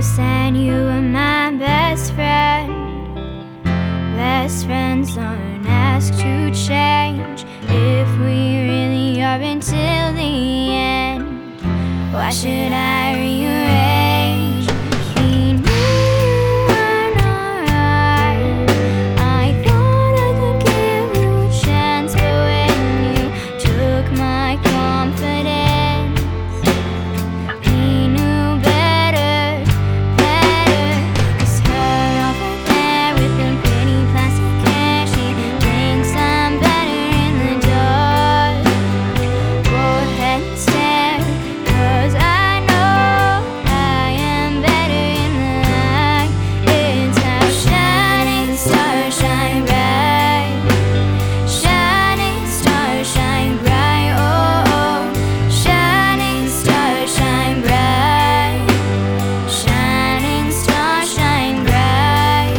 said you were my best friend. Best friends don't ask to change. If we really are until the end, why should I rearrange? We knew you weren't alright. I thought I could give you a chance, but when you took my confidence, we knew better, better. 'Cause her over there with the pretty plastic hair, she thinks I'm better in the dark. Go ahead and stare, 'cause I know I am better in the light. It's how shining stars shine bright. Shining stars shine bright. Oh, oh. Shining stars shine bright. Shining stars shine bright.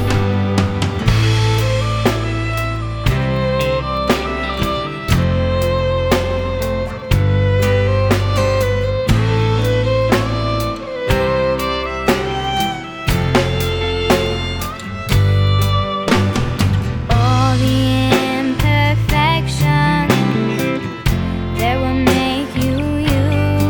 All the imperfections that will make you you.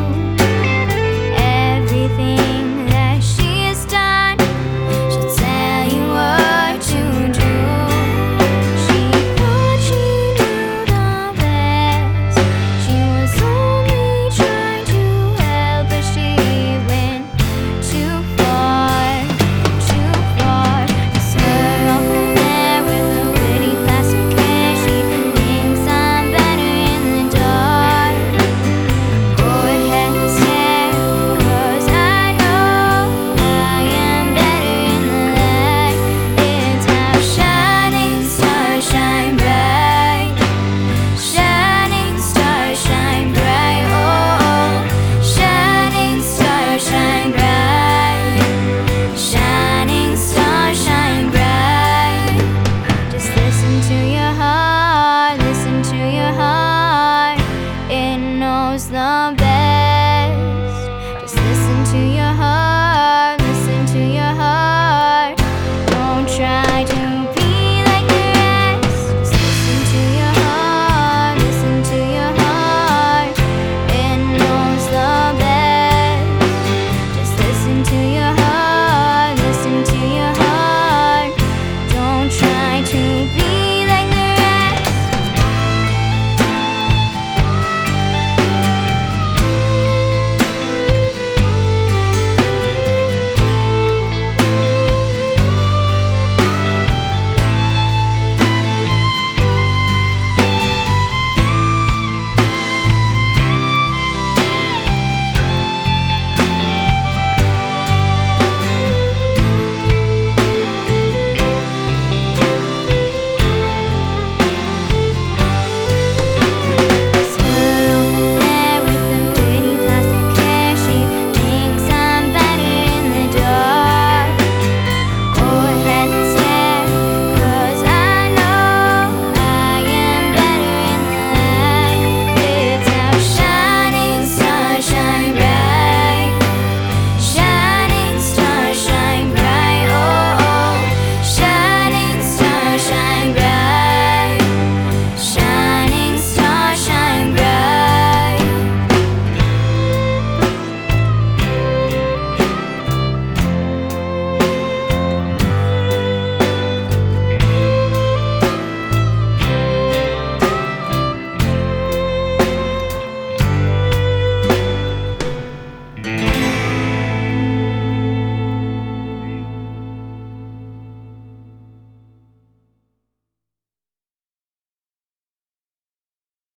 Everything that she has done, she'll tell you what to do. She thought she knew the best. She was only trying to help, but she went too far, too far. 'Cause her over there with the pretty plastic hair, she thinks I'm better in the dark. Go ahead and stare, 'cause I know I am better in the light. It's how shining stars shine bright. Shining stars shine bright. Oh, oh. Shining stars shine bright. Shining stars shine bright. Just listen to your heart, listen to your heart. It knows the best. Just listen to your heart, listen to your